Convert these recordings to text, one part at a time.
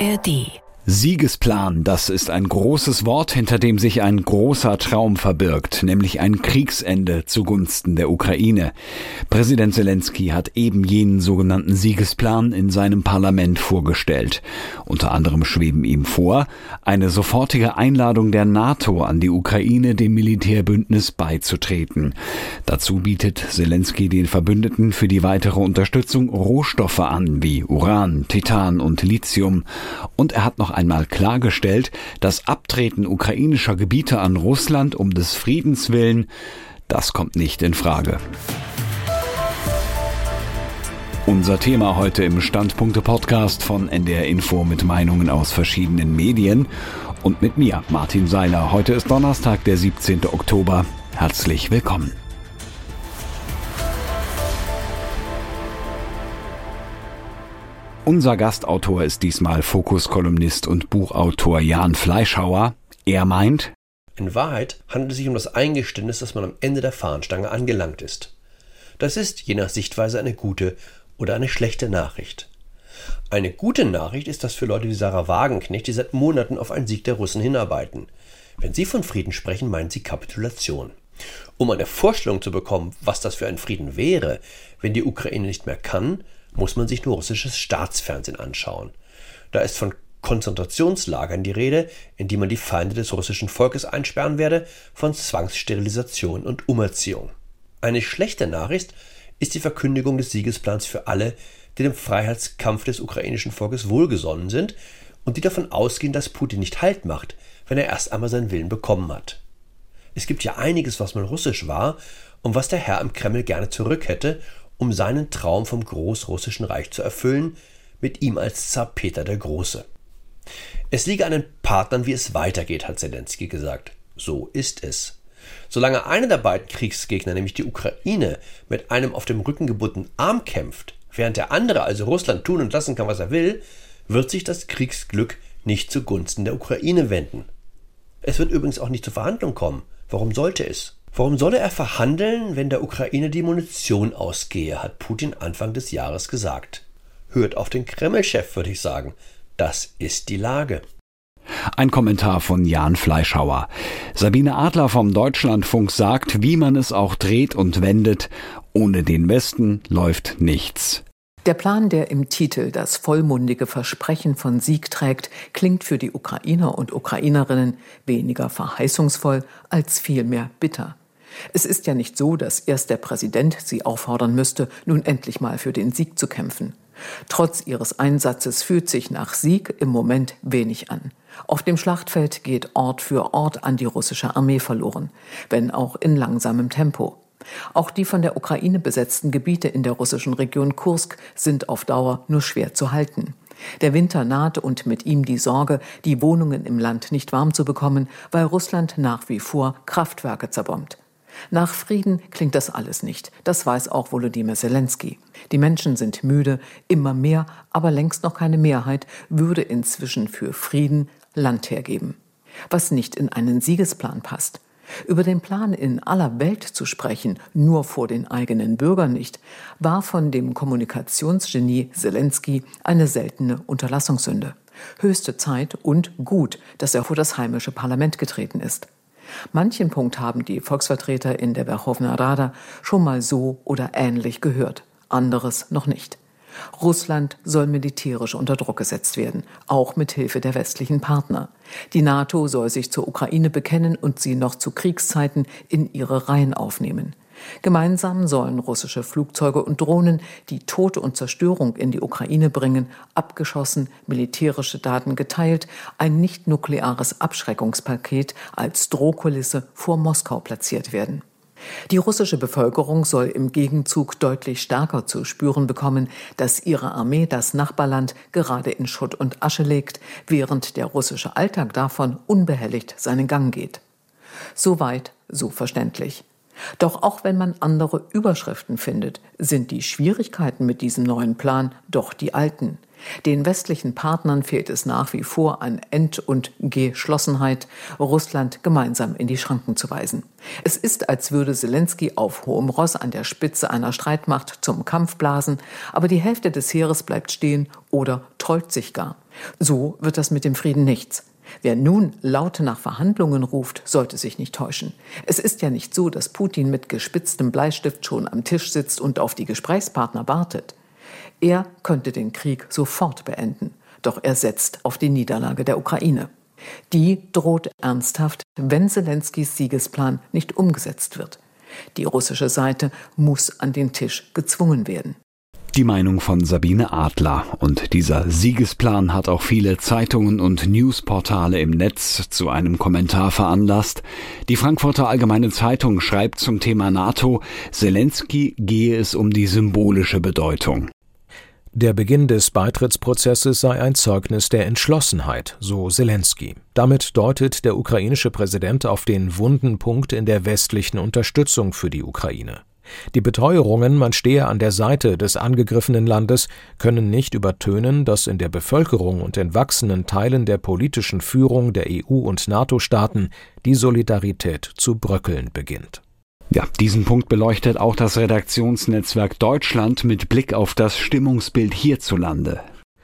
ARD. Siegesplan, das ist ein großes Wort, hinter dem sich ein großer Traum verbirgt, nämlich ein Kriegsende zugunsten der Ukraine. Präsident Selenskyj hat eben jenen sogenannten Siegesplan in seinem Parlament vorgestellt. Unter anderem schweben ihm vor, eine sofortige Einladung der NATO an die Ukraine, dem Militärbündnis beizutreten. Dazu bietet Selenskyj den Verbündeten für die weitere Unterstützung Rohstoffe an, wie Uran, Titan und Lithium. Und er hat noch einmal klargestellt, das Abtreten ukrainischer Gebiete an Russland um des Friedens willen, das kommt nicht in Frage. Unser Thema heute im Standpunkte-Podcast von NDR Info mit Meinungen aus verschiedenen Medien und mit mir, Martin Seiler. Heute ist Donnerstag, der 17. Oktober. Herzlich willkommen. Unser Gastautor ist diesmal Fokus-Kolumnist und Buchautor Jan Fleischhauer. Er meint: In Wahrheit handelt es sich um das Eingeständnis, dass man am Ende der Fahnenstange angelangt ist. Das ist je nach Sichtweise eine gute oder eine schlechte Nachricht. Eine gute Nachricht ist das für Leute wie Sarah Wagenknecht, die seit Monaten auf einen Sieg der Russen hinarbeiten. Wenn sie von Frieden sprechen, meinen sie Kapitulation. Um eine Vorstellung zu bekommen, was das für ein Frieden wäre, wenn die Ukraine nicht mehr kann, muss man sich nur russisches Staatsfernsehen anschauen. Da ist von Konzentrationslagern die Rede, in die man die Feinde des russischen Volkes einsperren werde, von Zwangssterilisation und Umerziehung. Eine schlechte Nachricht ist die Verkündigung des Siegesplans für alle, die dem Freiheitskampf des ukrainischen Volkes wohlgesonnen sind und die davon ausgehen, dass Putin nicht Halt macht, wenn er erst einmal seinen Willen bekommen hat. Es gibt ja einiges, was mal russisch war und was der Herr im Kreml gerne zurück hätte, um seinen Traum vom Großrussischen Reich zu erfüllen, mit ihm als Zar Peter der Große. Es liege an den Partnern, wie es weitergeht, hat Selenskyj gesagt. So ist es. Solange einer der beiden Kriegsgegner, nämlich die Ukraine, mit einem auf dem Rücken gebundenen Arm kämpft, während der andere, also Russland, tun und lassen kann, was er will, wird sich das Kriegsglück nicht zugunsten der Ukraine wenden. Es wird übrigens auch nicht zur Verhandlung kommen. Warum sollte es? Warum solle er verhandeln, wenn der Ukraine die Munition ausgehe, hat Putin Anfang des Jahres gesagt. Hört auf den Kreml-Chef, würde ich sagen. Das ist die Lage. Ein Kommentar von Jan Fleischhauer. Sabine Adler vom Deutschlandfunk sagt, wie man es auch dreht und wendet, ohne den Westen läuft nichts. Der Plan, der im Titel das vollmundige Versprechen von Sieg trägt, klingt für die Ukrainer und Ukrainerinnen weniger verheißungsvoll als vielmehr bitter. Es ist ja nicht so, dass erst der Präsident sie auffordern müsste, nun endlich mal für den Sieg zu kämpfen. Trotz ihres Einsatzes fühlt sich nach Sieg im Moment wenig an. Auf dem Schlachtfeld geht Ort für Ort an die russische Armee verloren, wenn auch in langsamem Tempo. Auch die von der Ukraine besetzten Gebiete in der russischen Region Kursk sind auf Dauer nur schwer zu halten. Der Winter naht und mit ihm die Sorge, die Wohnungen im Land nicht warm zu bekommen, weil Russland nach wie vor Kraftwerke zerbombt. Nach Frieden klingt das alles nicht. Das weiß auch Volodymyr Selenskyj. Die Menschen sind müde, immer mehr, aber längst noch keine Mehrheit, würde inzwischen für Frieden Land hergeben. Was nicht in einen Siegesplan passt. Über den Plan, in aller Welt zu sprechen, nur vor den eigenen Bürgern nicht, war von dem Kommunikationsgenie Selenskyj eine seltene Unterlassungssünde. Höchste Zeit und gut, dass er vor das heimische Parlament getreten ist. Manchen Punkt haben die Volksvertreter in der Werchowna Rada schon mal so oder ähnlich gehört, anderes noch nicht. Russland soll militärisch unter Druck gesetzt werden, auch mit Hilfe der westlichen Partner. Die NATO soll sich zur Ukraine bekennen und sie noch zu Kriegszeiten in ihre Reihen aufnehmen. Gemeinsam sollen russische Flugzeuge und Drohnen, die Tote und Zerstörung in die Ukraine bringen, abgeschossen, militärische Daten geteilt, ein nicht-nukleares Abschreckungspaket als Drohkulisse vor Moskau platziert werden. Die russische Bevölkerung soll im Gegenzug deutlich stärker zu spüren bekommen, dass ihre Armee das Nachbarland gerade in Schutt und Asche legt, während der russische Alltag davon unbehelligt seinen Gang geht. Soweit, so verständlich. Doch auch wenn man andere Überschriften findet, sind die Schwierigkeiten mit diesem neuen Plan doch die alten. Den westlichen Partnern fehlt es nach wie vor an Ent- und Geschlossenheit, Russland gemeinsam in die Schranken zu weisen. Es ist, als würde Selenskyj auf hohem Ross an der Spitze einer Streitmacht zum Kampf blasen, aber die Hälfte des Heeres bleibt stehen oder trollt sich gar. So wird das mit dem Frieden nichts. Wer nun laut nach Verhandlungen ruft, sollte sich nicht täuschen. Es ist ja nicht so, dass Putin mit gespitztem Bleistift schon am Tisch sitzt und auf die Gesprächspartner wartet. Er könnte den Krieg sofort beenden, doch er setzt auf die Niederlage der Ukraine. Die droht ernsthaft, wenn Selenskys Siegesplan nicht umgesetzt wird. Die russische Seite muss an den Tisch gezwungen werden. Die Meinung von Sabine Adler. Und dieser Siegesplan hat auch viele Zeitungen und Newsportale im Netz zu einem Kommentar veranlasst. Die Frankfurter Allgemeine Zeitung schreibt zum Thema NATO, Selensky gehe es um die symbolische Bedeutung. Der Beginn des Beitrittsprozesses sei ein Zeugnis der Entschlossenheit, so Selensky. Damit deutet der ukrainische Präsident auf den wunden Punkt in der westlichen Unterstützung für die Ukraine. Die Beteuerungen, man stehe an der Seite des angegriffenen Landes, können nicht übertönen, dass in der Bevölkerung und in wachsenden Teilen der politischen Führung der EU- und NATO-Staaten die Solidarität zu bröckeln beginnt. Ja, diesen Punkt beleuchtet auch das Redaktionsnetzwerk Deutschland mit Blick auf das Stimmungsbild hierzulande.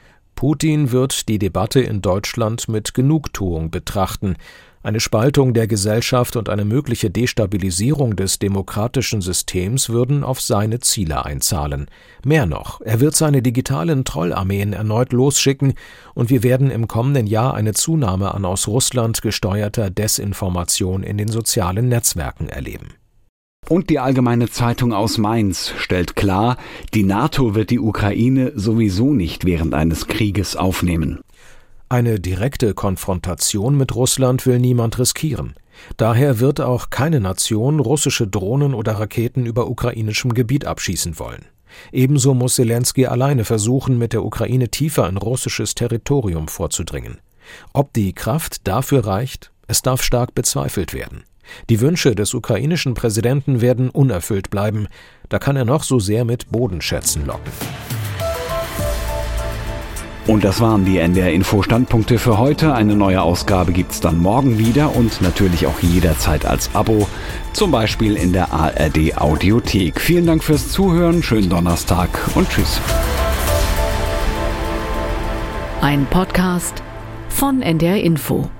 Putin wird die Debatte in Deutschland mit Genugtuung betrachten. Eine Spaltung der Gesellschaft und eine mögliche Destabilisierung des demokratischen Systems würden auf seine Ziele einzahlen. Mehr noch, er wird seine digitalen Trollarmeen erneut losschicken und wir werden im kommenden Jahr eine Zunahme an aus Russland gesteuerter Desinformation in den sozialen Netzwerken erleben. Und die Allgemeine Zeitung aus Mainz stellt klar, die NATO wird die Ukraine sowieso nicht während eines Krieges aufnehmen. Eine direkte Konfrontation mit Russland will niemand riskieren. Daher wird auch keine Nation russische Drohnen oder Raketen über ukrainischem Gebiet abschießen wollen. Ebenso muss Selensky alleine versuchen, mit der Ukraine tiefer in russisches Territorium vorzudringen. Ob die Kraft dafür reicht, es darf stark bezweifelt werden. Die Wünsche des ukrainischen Präsidenten werden unerfüllt bleiben. Da kann er noch so sehr mit Bodenschätzen locken. Und das waren die NDR-Info-Standpunkte für heute. Eine neue Ausgabe gibt's dann morgen wieder und natürlich auch jederzeit als Abo, zum Beispiel in der ARD-Audiothek. Vielen Dank fürs Zuhören, schönen Donnerstag und tschüss. Ein Podcast von NDR Info.